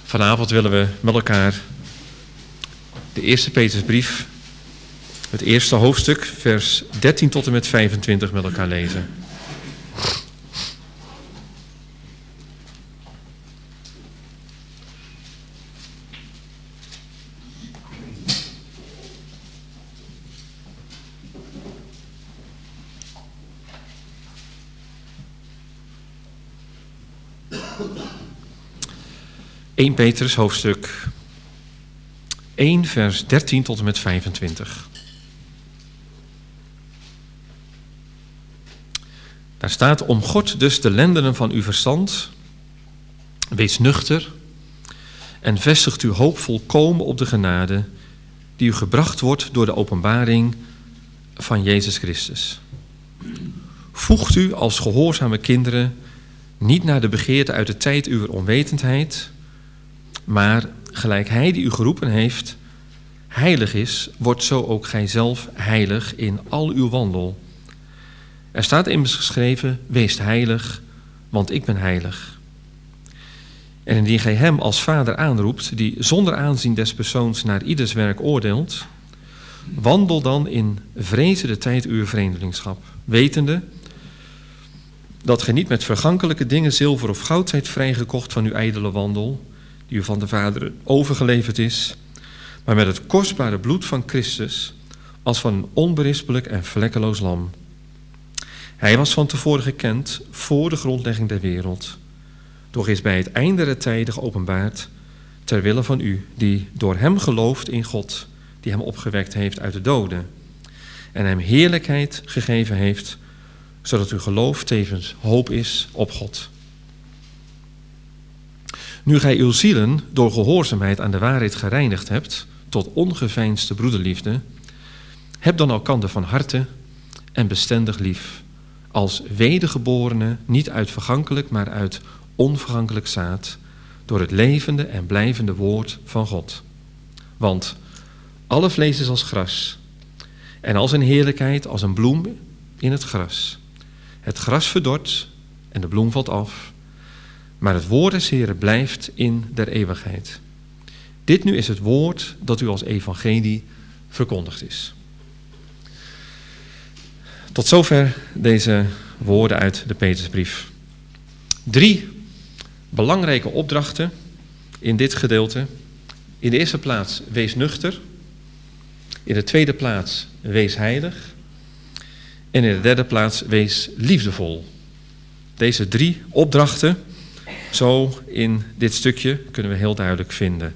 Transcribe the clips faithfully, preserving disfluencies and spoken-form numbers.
Vanavond willen we met elkaar de eerste Petrusbrief, het eerste hoofdstuk, vers dertien tot en met vijfentwintig met elkaar lezen. eerste Petrus hoofdstuk één vers dertien tot en met vijfentwintig. Daar staat: omgord dus de lendenen van uw verstand, wees nuchter en vestigt uw hoop volkomen op de genade die u gebracht wordt door de openbaring van Jezus Christus. Voegt u als gehoorzame kinderen niet naar de begeerte uit de tijd uwer onwetendheid, maar gelijk hij die u geroepen heeft heilig is, wordt zo ook gij zelf heilig in al uw wandel. Er staat immers geschreven: wees heilig, want ik ben heilig. En indien gij hem als vader aanroept, die zonder aanzien des persoons naar ieders werk oordeelt, wandel dan in vrezen de tijd uw vreemdelingschap, wetende dat gij niet met vergankelijke dingen, zilver of goud, zijt vrijgekocht van uw ijdele wandel, die u van de Vader overgeleverd is, maar met het kostbare bloed van Christus, als van een onberispelijk en vlekkeloos lam. Hij was van tevoren gekend, voor de grondlegging der wereld, doch is bij het einde der tijden geopenbaard, ter wille van u, die door hem gelooft in God, die hem opgewekt heeft uit de doden, en hem heerlijkheid gegeven heeft, zodat uw geloof tevens hoop is op God. Nu gij uw zielen door gehoorzaamheid aan de waarheid gereinigd hebt, tot ongeveinsde broederliefde, heb dan elkander van harte en bestendig lief, als wedergeborene, niet uit vergankelijk, maar uit onvergankelijk zaad, door het levende en blijvende woord van God. Want alle vlees is als gras, en als een heerlijkheid als een bloem in het gras. Het gras verdort en de bloem valt af, maar het woord des Heren blijft in der eeuwigheid. Dit nu is het woord dat u als evangelie verkondigd is. Tot zover deze woorden uit de Petrusbrief. Drie belangrijke opdrachten in dit gedeelte. In de eerste plaats, wees nuchter. In de tweede plaats, wees heilig. En in de derde plaats, wees liefdevol. Deze drie opdrachten, zo in dit stukje, kunnen we heel duidelijk vinden.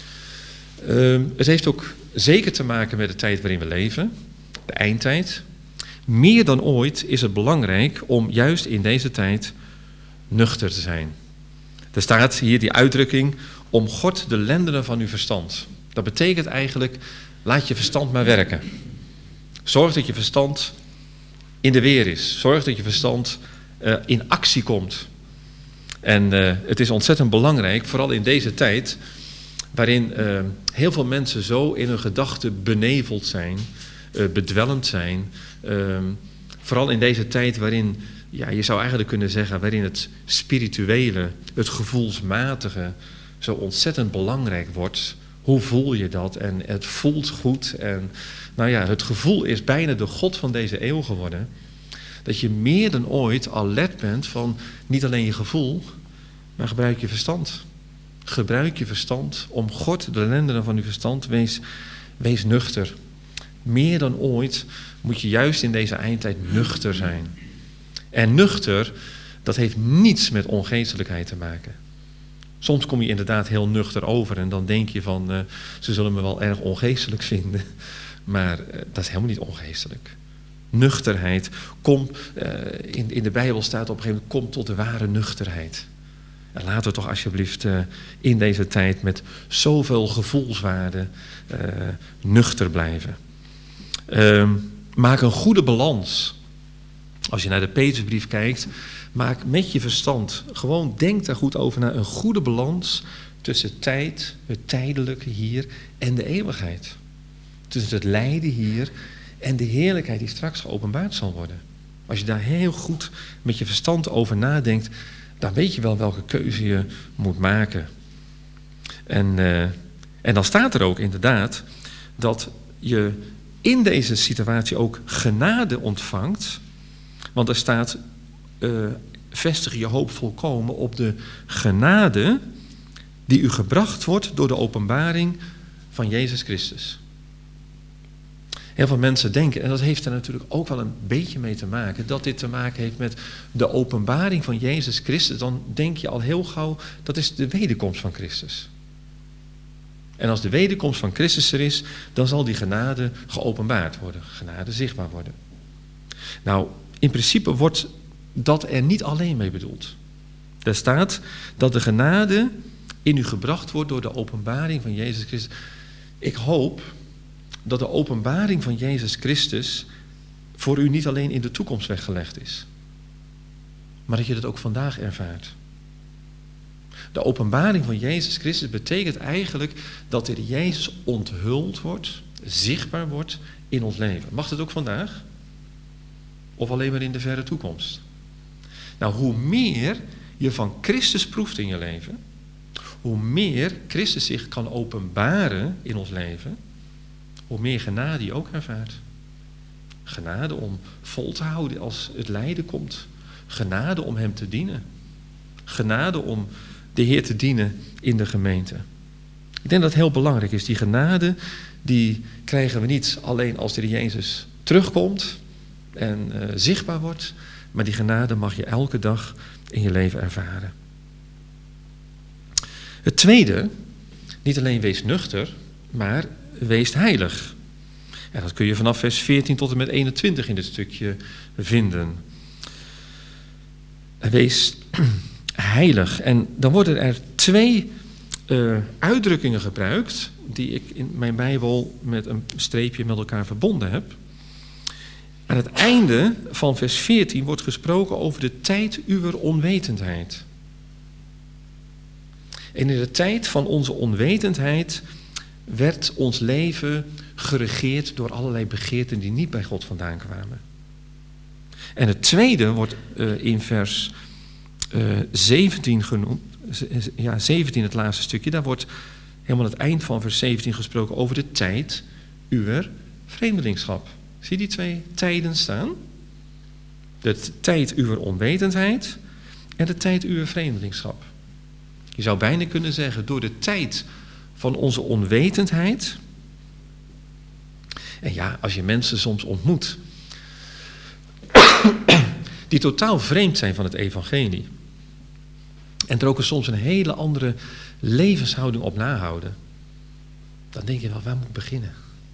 Uh, het heeft ook zeker te maken met de tijd waarin we leven, de eindtijd. Meer dan ooit is het belangrijk om juist in deze tijd nuchter te zijn. Er staat hier die uitdrukking: omgord de lendenen van uw verstand. Dat betekent eigenlijk, laat je verstand maar werken. Zorg dat je verstand in de weer is. Zorg dat je verstand uh, in actie komt. En uh, het is ontzettend belangrijk, vooral in deze tijd, waarin uh, heel veel mensen zo in hun gedachten beneveld zijn, uh, bedwelmd zijn. Uh, vooral in deze tijd waarin, ja, je zou eigenlijk kunnen zeggen, waarin het spirituele, het gevoelsmatige zo ontzettend belangrijk wordt. Hoe voel je dat? En het voelt goed. En nou ja, het gevoel is bijna de god van deze eeuw geworden. Dat je meer dan ooit alert bent van niet alleen je gevoel, maar gebruik je verstand. Gebruik je verstand, omgord de lendenen van je verstand, wees, wees nuchter. Meer dan ooit moet je juist in deze eindtijd nuchter zijn. En nuchter, dat heeft niets met ongeestelijkheid te maken. Soms kom je inderdaad heel nuchter over en dan denk je van, uh, ze zullen me wel erg ongeestelijk vinden. Maar uh, dat is helemaal niet ongeestelijk. Nuchterheid, kom, uh, in, in de Bijbel staat op een gegeven moment, kom tot de ware nuchterheid. En laten we toch alsjeblieft uh, in deze tijd met zoveel gevoelswaarde uh, nuchter blijven. Uh, maak een goede balans. Als je naar de Petrusbrief kijkt, maak met je verstand, gewoon denk daar goed over na, een goede balans tussen tijd, het tijdelijke hier en de eeuwigheid. Tussen het lijden hier en de heerlijkheid die straks geopenbaard zal worden. Als je daar heel goed met je verstand over nadenkt, dan weet je wel welke keuze je moet maken. En, uh, en dan staat er ook inderdaad dat je in deze situatie ook genade ontvangt. Want er staat, uh, vestig je hoop volkomen op de genade die u gebracht wordt door de openbaring van Jezus Christus. Heel veel mensen denken, en dat heeft er natuurlijk ook wel een beetje mee te maken, dat dit te maken heeft met de openbaring van Jezus Christus. Dan denk je al heel gauw, dat is de wederkomst van Christus. En als de wederkomst van Christus er is, dan zal die genade geopenbaard worden, genade zichtbaar worden. Nou, in principe wordt dat er niet alleen mee bedoeld. Er staat dat de genade in u gebracht wordt door de openbaring van Jezus Christus. Ik hoop dat de openbaring van Jezus Christus voor u niet alleen in de toekomst weggelegd is, maar dat je dat ook vandaag ervaart. De openbaring van Jezus Christus betekent eigenlijk dat de Jezus onthuld wordt, zichtbaar wordt in ons leven. Mag dat ook vandaag? Of alleen maar in de verre toekomst? Nou, hoe meer je van Christus proeft in je leven, hoe meer Christus zich kan openbaren in ons leven, hoe meer genade je ook ervaart. Genade om vol te houden als het lijden komt. Genade om hem te dienen. Genade om de Heer te dienen in de gemeente. Ik denk dat het heel belangrijk is. Die genade, die krijgen we niet alleen als de Heer Jezus terugkomt en uh, zichtbaar wordt, maar die genade mag je elke dag in je leven ervaren. Het tweede, niet alleen wees nuchter, maar wees heilig. En dat kun je vanaf vers veertien tot en met eenentwintig in dit stukje vinden. Wees heilig. En dan worden er twee uh, uitdrukkingen gebruikt die ik in mijn Bijbel met een streepje met elkaar verbonden heb. Aan het einde van vers veertien wordt gesproken over de tijd uwer onwetendheid. En in de tijd van onze onwetendheid werd ons leven geregeerd door allerlei begeerten die niet bij God vandaan kwamen. En het tweede wordt uh, in vers uh, zeventien genoemd. Ja, zeventien, het laatste stukje. Daar wordt helemaal aan het eind van vers zeventien gesproken over de tijd uwer vreemdelingschap. Zie je die twee tijden staan? De tijd uwer onwetendheid en de tijd uwer vreemdelingschap. Je zou bijna kunnen zeggen, door de tijd van onze onwetendheid. En ja, als je mensen soms ontmoet die totaal vreemd zijn van het evangelie en er ook soms een hele andere levenshouding op nahouden, dan denk je wel, waar moet ik beginnen?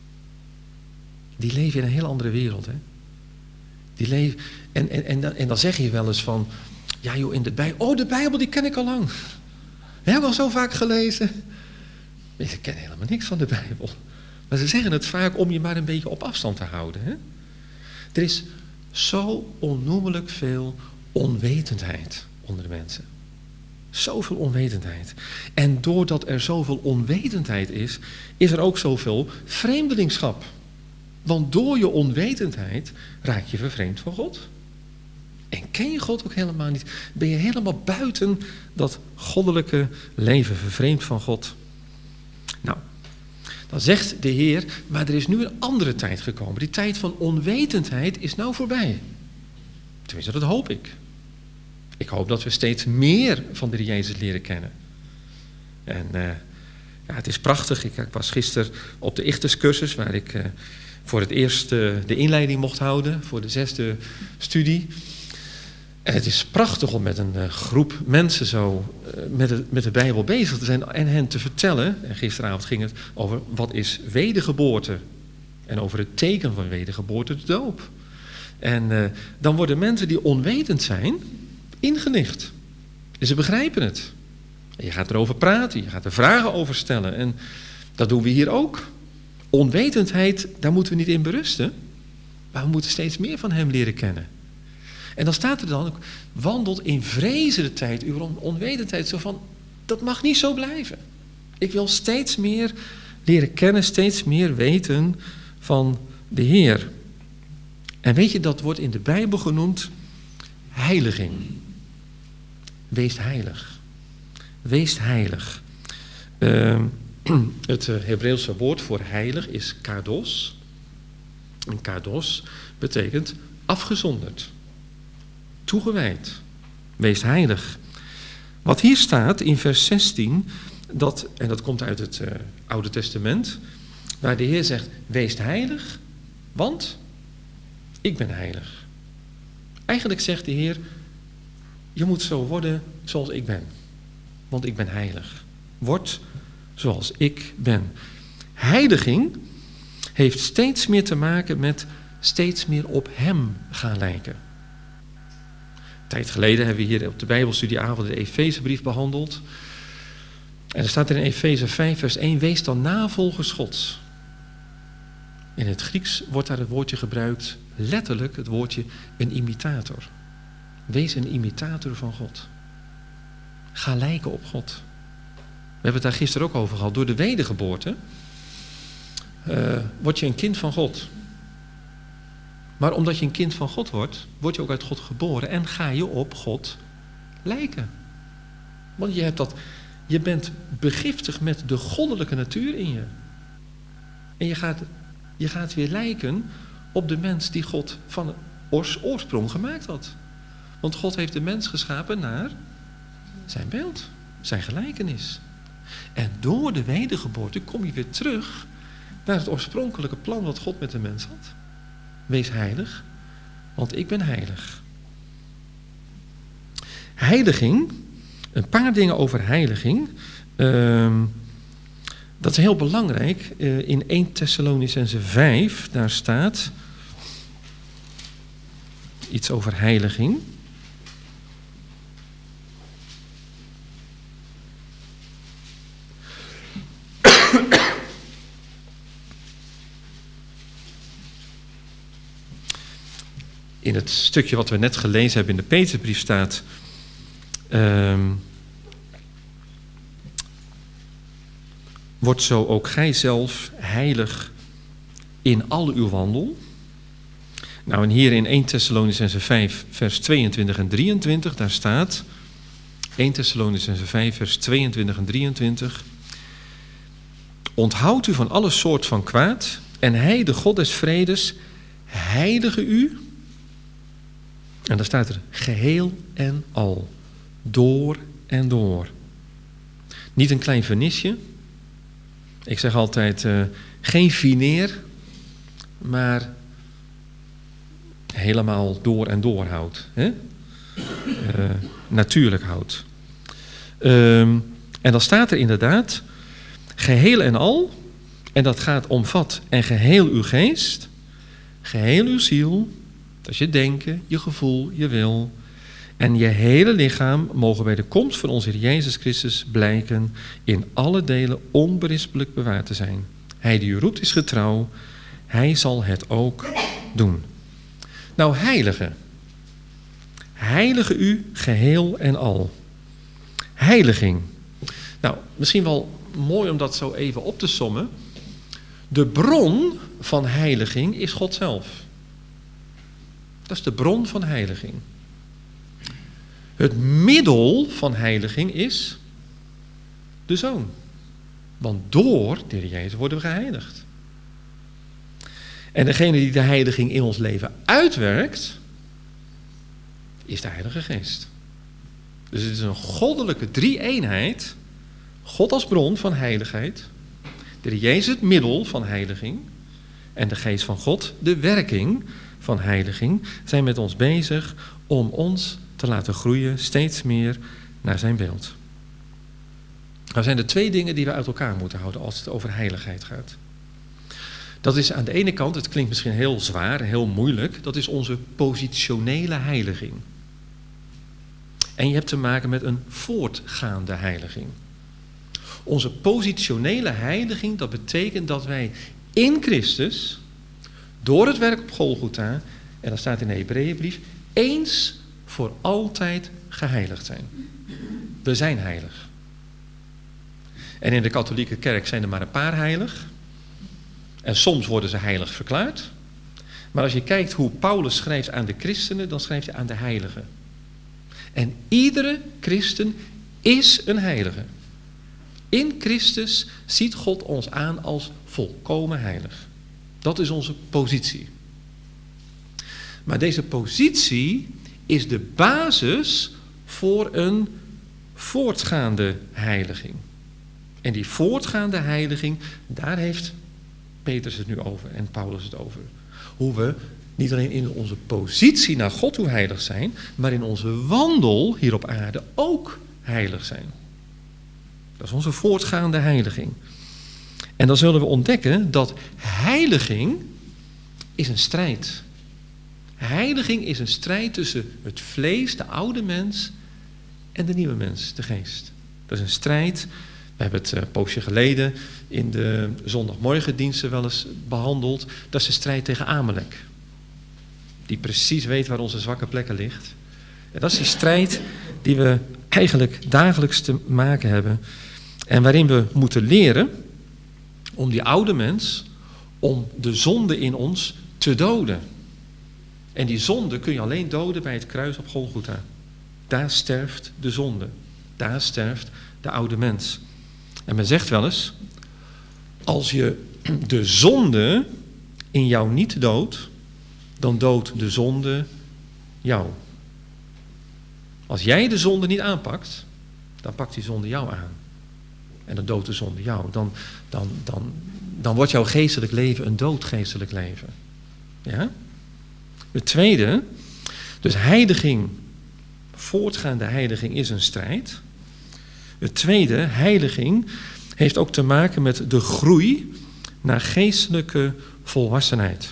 Die leven in een heel andere wereld. Hè? Die leven, en, en, en, dan, en dan zeg je wel eens van, ja joh, in de Bijbel, oh de Bijbel die ken ik al lang. We hebben al zo vaak gelezen. Ik ken helemaal niks van de Bijbel. Maar ze zeggen het vaak om je maar een beetje op afstand te houden. Hè? Er is zo onnoemelijk veel onwetendheid onder de mensen. Zoveel onwetendheid. En doordat er zoveel onwetendheid is, is er ook zoveel vreemdelingschap. Want door je onwetendheid raak je vervreemd van God. En ken je God ook helemaal niet. Ben je helemaal buiten dat goddelijke leven, vervreemd van God. Nou, dan zegt de Heer, maar er is nu een andere tijd gekomen. Die tijd van onwetendheid is nou voorbij. Tenminste, dat hoop ik. Ik hoop dat we steeds meer van de Jezus leren kennen. En uh, ja, het is prachtig. Ik, ik was gisteren op de Ichterscursus, waar ik uh, voor het eerst uh, de inleiding mocht houden voor de zesde studie. En het is prachtig om met een uh, groep mensen zo uh, met, de, met de Bijbel bezig te zijn en hen te vertellen. En gisteravond ging het over wat is wedergeboorte. En over het teken van wedergeboorte, de doop. En uh, dan worden mensen die onwetend zijn ingelicht. En ze begrijpen het. En je gaat erover praten, je gaat er vragen over stellen. En dat doen we hier ook. Onwetendheid, daar moeten we niet in berusten. Maar we moeten steeds meer van hem leren kennen. En dan staat er dan ook, wandelt in vrezende tijd, uw onwetendheid. Zo van, dat mag niet zo blijven. Ik wil steeds meer leren kennen, steeds meer weten van de Heer. En weet je, dat wordt in de Bijbel genoemd heiliging. Wees heilig. Wees heilig. Uh, het uh, Hebreeuwse woord voor heilig is kados. En kados betekent afgezonderd, toegewijd, wees heilig. Wat hier staat in vers zestien, dat, en dat komt uit het uh, Oude Testament, waar de Heer zegt, wees heilig, want ik ben heilig. Eigenlijk zegt de Heer, je moet zo worden zoals ik ben, want ik ben heilig. Word zoals ik ben. Heiliging heeft steeds meer te maken met steeds meer op hem gaan lijken. Een tijd geleden hebben we hier op de Bijbelstudieavond de Efezebrief behandeld. En er staat er in Efeze vijf vers één, wees dan navolgers Gods. In het Grieks wordt daar het woordje gebruikt, letterlijk het woordje een imitator. Wees een imitator van God. Ga lijken op God. We hebben het daar gisteren ook over gehad. Door de wedergeboorte uh, word je een kind van God. Maar omdat je een kind van God wordt, word je ook uit God geboren en ga je op God lijken. Want je, hebt dat, je bent begiftigd met de goddelijke natuur in je. En je gaat, je gaat weer lijken op de mens die God van oors, oorsprong gemaakt had. Want God heeft de mens geschapen naar zijn beeld, zijn gelijkenis. En door de wedergeboorte kom je weer terug naar het oorspronkelijke plan wat God met de mens had. Wees heilig, want ik ben heilig. Heiliging, een paar dingen over heiliging. Uh, dat is heel belangrijk. Uh, in eerste Thessalonicenzen vijf, daar staat iets over heiliging. In het stukje wat we net gelezen hebben in de Petrusbrief staat, Um, wordt zo ook gij zelf heilig in al uw wandel. Nou, en hier in eerste Thessalonicenzen vijf, vers tweeëntwintig en drieëntwintig, daar staat, eerste Thessalonicenzen vijf, vers tweeëntwintig en drieëntwintig. Onthoud u van alle soort van kwaad, en hij, de God des vredes, heilige u. En daar staat er geheel en al. Door en door. Niet een klein vernisje. Ik zeg altijd, uh, geen fineer, maar helemaal door en door hout. Hè? Uh, natuurlijk hout. Um, en dan staat er inderdaad, geheel en al, en dat gaat omvat en geheel uw geest, geheel uw ziel, dat is je denken, je gevoel, je wil, en je hele lichaam mogen bij de komst van onze Heer Jezus Christus blijken in alle delen onberispelijk bewaard te zijn. Hij die u roept is getrouw, hij zal het ook doen. Nou, heilige. Heilige u geheel en al. Heiliging. Nou, misschien wel mooi om dat zo even op te sommen. De bron van heiliging is God zelf. Dat is de bron van heiliging. Het middel van heiliging is de Zoon. Want door de Heer Jezus worden we geheiligd. En degene die de heiliging in ons leven uitwerkt, is de Heilige Geest. Dus het is een goddelijke drie-eenheid. God als bron van heiligheid. De Heer Jezus het middel van heiliging. En de Geest van God, de werking van heiliging, zijn met ons bezig om ons te laten groeien steeds meer naar zijn beeld. Nou zijn er twee dingen die we uit elkaar moeten houden als het over heiligheid gaat. Dat is aan de ene kant, het klinkt misschien heel zwaar, heel moeilijk, dat is onze positionele heiliging. En je hebt te maken met een voortgaande heiliging. Onze positionele heiliging, dat betekent dat wij in Christus, door het werk op Golgotha, en dat staat in de Hebreeënbrief, eens voor altijd geheiligd zijn. We zijn heilig. En in de katholieke kerk zijn er maar een paar heilig. En soms worden ze heilig verklaard. Maar als je kijkt hoe Paulus schrijft aan de christenen, dan schrijft hij aan de heiligen. En iedere christen is een heilige. In Christus ziet God ons aan als volkomen heilig. Dat is onze positie. Maar deze positie is de basis voor een voortgaande heiliging. En die voortgaande heiliging, daar heeft Petrus het nu over en Paulus het over. Hoe we niet alleen in onze positie naar God toe heilig zijn, maar in onze wandel hier op aarde ook heilig zijn. Dat is onze voortgaande heiliging. En dan zullen we ontdekken dat heiliging is een strijd. Heiliging is een strijd tussen het vlees, de oude mens, en de nieuwe mens, de geest. Dat is een strijd. We hebben het een poosje geleden in de zondagmorgendiensten wel eens behandeld. Dat is de strijd tegen Amalek. Die precies weet waar onze zwakke plekken ligt. En dat is die strijd die we eigenlijk dagelijks te maken hebben. En waarin we moeten leren om die oude mens, om de zonde in ons te doden. En die zonde kun je alleen doden bij het kruis op Golgotha. Daar sterft de zonde. Daar sterft de oude mens. En men zegt wel eens, als je de zonde in jou niet doodt, dan doodt de zonde jou. Als jij de zonde niet aanpakt, dan pakt die zonde jou aan. En dan doodt de zonde jou. Dan, dan, dan, dan wordt jouw geestelijk leven een doodgeestelijk leven. Ja? Het tweede, dus heiliging, voortgaande heiliging is een strijd. Het tweede, heiliging, heeft ook te maken met de groei naar geestelijke volwassenheid.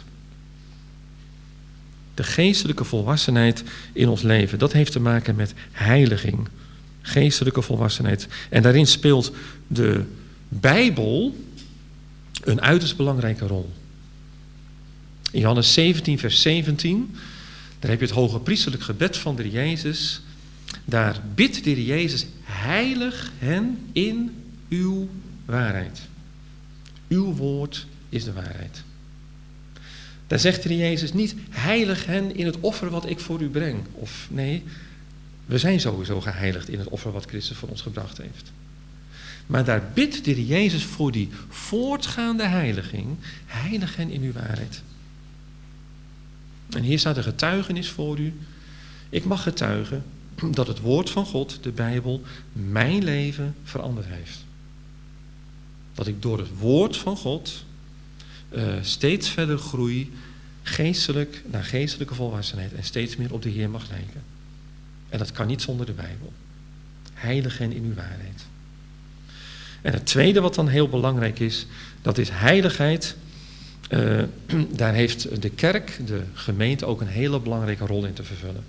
De geestelijke volwassenheid in ons leven, dat heeft te maken met heiliging. Geestelijke volwassenheid. En daarin speelt de Bijbel een uiterst belangrijke rol. In Johannes zeventien, vers zeventien, daar heb je het hoge priesterlijk gebed van de Heer Jezus. Daar bidt de Heer Jezus, heilig hen in uw waarheid. Uw woord is de waarheid. Daar zegt de Heer Jezus niet, heilig hen in het offer wat ik voor u breng. Of nee, we zijn sowieso geheiligd in het offer wat Christus voor ons gebracht heeft. Maar daar bidt de Heer Jezus voor die voortgaande heiliging, heilig hen in uw waarheid. En hier staat een getuigenis voor u. Ik mag getuigen dat het woord van God, de Bijbel, mijn leven veranderd heeft. Dat ik door het woord van God uh, steeds verder groei, geestelijk naar geestelijke volwassenheid en steeds meer op de Heer mag lijken. En dat kan niet zonder de Bijbel. Heilig hen in uw waarheid. En het tweede wat dan heel belangrijk is, dat is heiligheid. Uh, daar heeft de kerk, de gemeente, ook een hele belangrijke rol in te vervullen.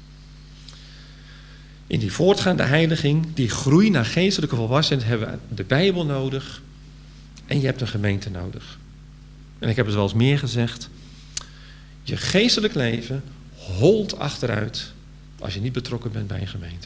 In die voortgaande heiliging, die groei naar geestelijke volwassenheid, hebben we de Bijbel nodig en je hebt een gemeente nodig. En ik heb het wel eens meer gezegd, je geestelijk leven holt achteruit als je niet betrokken bent bij een gemeente.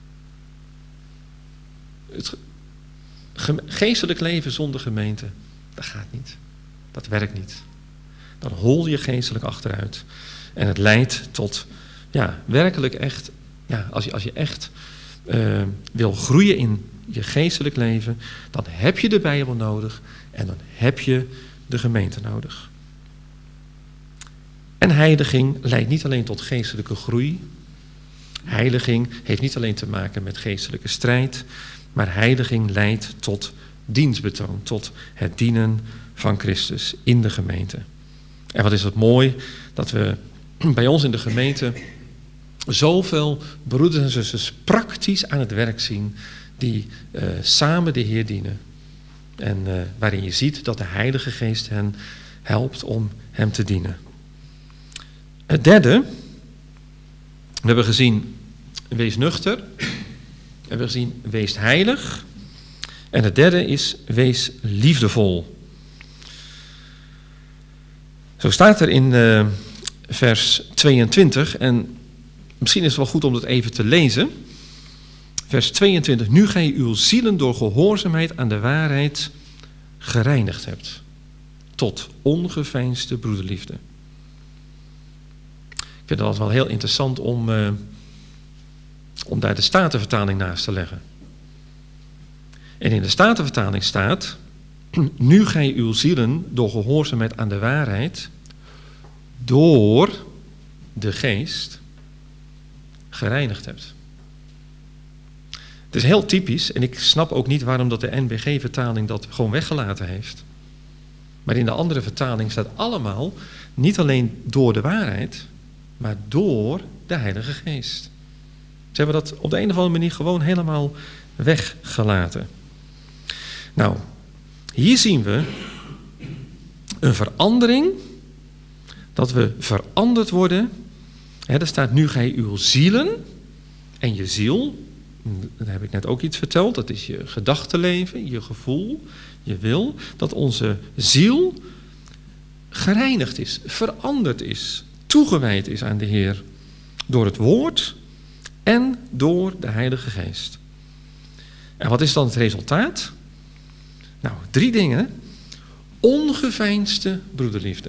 Het geestelijk leven zonder gemeente, dat gaat niet. Dat werkt niet. Dan hol je geestelijk achteruit. En het leidt tot, ja, werkelijk echt, ja, als je, als je echt uh, wil groeien in je geestelijk leven, dan heb je de Bijbel nodig en dan heb je de gemeente nodig. En heiliging leidt niet alleen tot geestelijke groei. Heiliging heeft niet alleen te maken met geestelijke strijd, maar heiliging leidt tot dienstbetoon, tot het dienen van Christus in de gemeente. En wat is het mooi dat we bij ons in de gemeente zoveel broeders en zusters praktisch aan het werk zien die uh, samen de Heer dienen. En uh, waarin je ziet dat de Heilige Geest hen helpt om hem te dienen. Het derde, we hebben gezien, wees nuchter. We hebben gezien, wees heilig. En het derde is, wees liefdevol. Zo staat er in uh, vers tweeëntwintig, en misschien is het wel goed om dat even te lezen. Vers tweeëntwintig, nu gij uw zielen door gehoorzaamheid aan de waarheid gereinigd hebt, tot ongeveinsde broederliefde. Ik vind het altijd wel heel interessant om, uh, om daar de Statenvertaling naast te leggen. En in de Statenvertaling staat: nu gij uw zielen door gehoorzaamheid aan de waarheid, door de geest, gereinigd hebt. Het is heel typisch, en ik snap ook niet waarom dat de N B G-vertaling dat gewoon weggelaten heeft. Maar in de andere vertaling staat allemaal, niet alleen door de waarheid, maar door de Heilige Geest. Ze hebben dat op de een of andere manier gewoon helemaal weggelaten. Nou, hier zien we een verandering, dat we veranderd worden. He, er staat nu gij uw zielen en je ziel, daar heb ik net ook iets verteld, dat is je gedachtenleven, je gevoel, je wil, dat onze ziel gereinigd is, veranderd is, toegewijd is aan de Heer door het woord en door de Heilige Geest. En wat is dan het resultaat? Nou, drie dingen. Ongeveinsde broederliefde.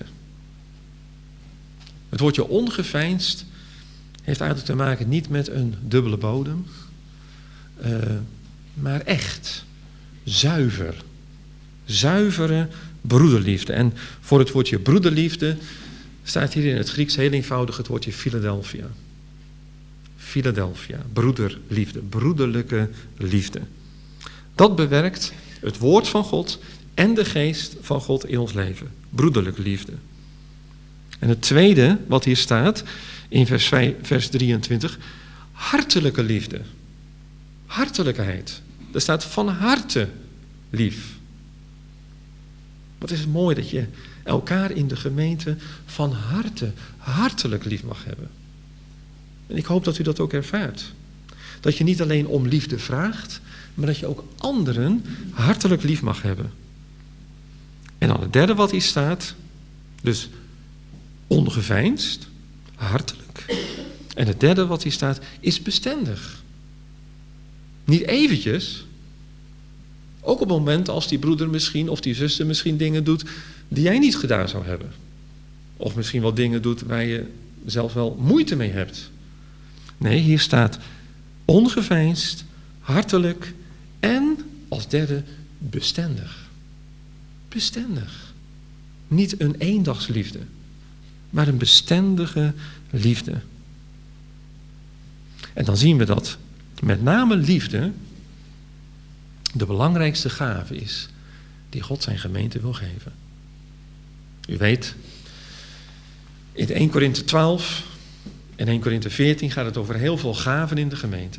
Het woordje ongeveinsd heeft eigenlijk te maken niet met een dubbele bodem, uh, maar echt, zuiver, zuivere broederliefde. En voor het woordje broederliefde staat hier in het Grieks heel eenvoudig het woordje Philadelphia. Philadelphia, broederliefde, broederlijke liefde. Dat bewerkt het woord van God en de geest van God in ons leven. Broederlijke liefde. En het tweede wat hier staat in vers, vijf, vers drieëntwintig, hartelijke liefde. Hartelijkheid. Er staat van harte lief. Wat is het mooi dat je elkaar in de gemeente van harte, hartelijk lief mag hebben. En ik hoop dat u dat ook ervaart. Dat je niet alleen om liefde vraagt, maar dat je ook anderen hartelijk lief mag hebben. En dan het derde wat hier staat, dus ongeveinsd, hartelijk. En het derde wat hier staat, is bestendig. Niet eventjes. Ook op het moment als die broeder misschien of die zuster misschien dingen doet die jij niet gedaan zou hebben. Of misschien wel dingen doet waar je zelf wel moeite mee hebt. Nee, hier staat ongeveinsd, hartelijk en als derde bestendig. Bestendig. Niet een eendagsliefde, maar een bestendige liefde. En dan zien we dat met name liefde de belangrijkste gave is die God zijn gemeente wil geven. U weet, in eerste Korinthe twaalf en eerste Korinthe veertien gaat het over heel veel gaven in de gemeente.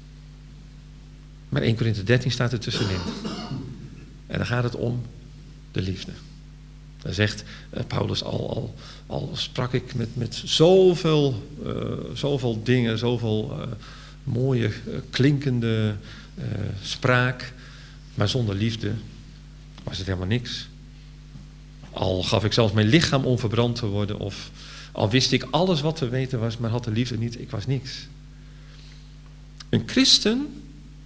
Maar eerste Korinthe dertien staat er tussenin. En dan gaat het om de liefde. Daar zegt uh, Paulus al, al, al sprak ik met, met zoveel, uh, zoveel dingen, zoveel uh, mooie, uh, klinkende uh, spraak. Maar zonder liefde was het helemaal niks. Al gaf ik zelfs mijn lichaam om verbrand te worden. Of al wist ik alles wat te weten was, maar had de liefde niet. Ik was niks. Een christen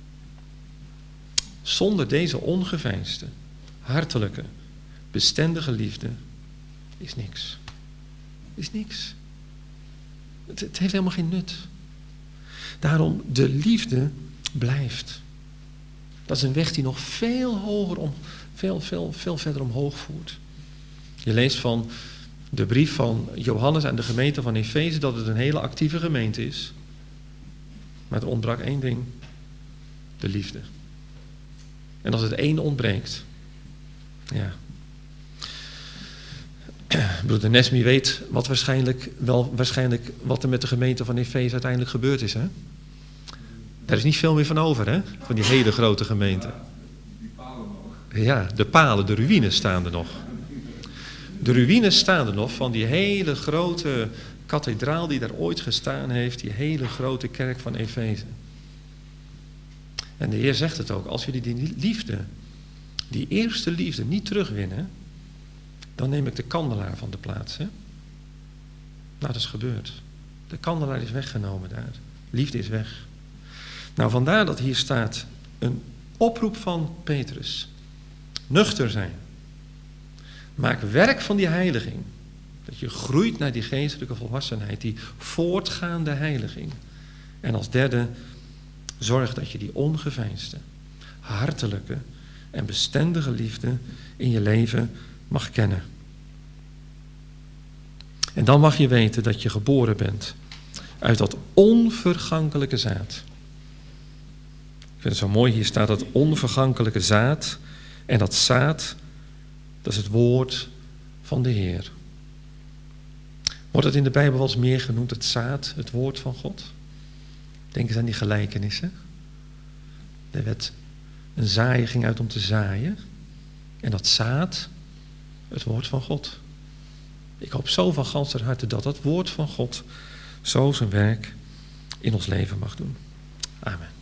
zonder deze ongeveinsde, hartelijke, bestendige liefde is niks. Is niks. Het, het heeft helemaal geen nut. Daarom, de liefde blijft. Dat is een weg die nog veel hoger, om, veel, veel, veel verder omhoog voert. Je leest van de brief van Johannes aan de gemeente van Efeze dat het een hele actieve gemeente is. Maar er ontbrak één ding. De liefde. En als het één ontbreekt, ja. Broeder Nesmi weet wat waarschijnlijk, wel waarschijnlijk wat er met de gemeente van Efeze uiteindelijk gebeurd is, hè? Daar is niet veel meer van over, hè? Van die hele grote gemeente. Ja, de palen, de ruïnes staan er nog. De ruïnes staan er nog van die hele grote kathedraal die daar ooit gestaan heeft. Die hele grote kerk van Efeze. En de Heer zegt het ook. Als jullie die liefde, die eerste liefde niet terugwinnen, dan neem ik de kandelaar van de plaats. Hè? Nou, dat is gebeurd. De kandelaar is weggenomen daar. Liefde is weg. Nou, vandaar dat hier staat een oproep van Petrus. Nuchter zijn. Maak werk van die heiliging. Dat je groeit naar die geestelijke volwassenheid. Die voortgaande heiliging. En als derde, zorg dat je die ongeveinsde, hartelijke en bestendige liefde in je leven mag kennen. En dan mag je weten dat je geboren bent uit dat onvergankelijke zaad. Ik vind het zo mooi, hier staat dat onvergankelijke zaad. En dat zaad, dat is het woord van de Heer. Wordt het in de Bijbel wel eens meer genoemd, het zaad, het woord van God? Denk eens aan die gelijkenissen. Er werd een zaaier ging uit om te zaaien. En dat zaad, het woord van God. Ik hoop zo van ganser harte dat dat woord van God zo zijn werk in ons leven mag doen. Amen.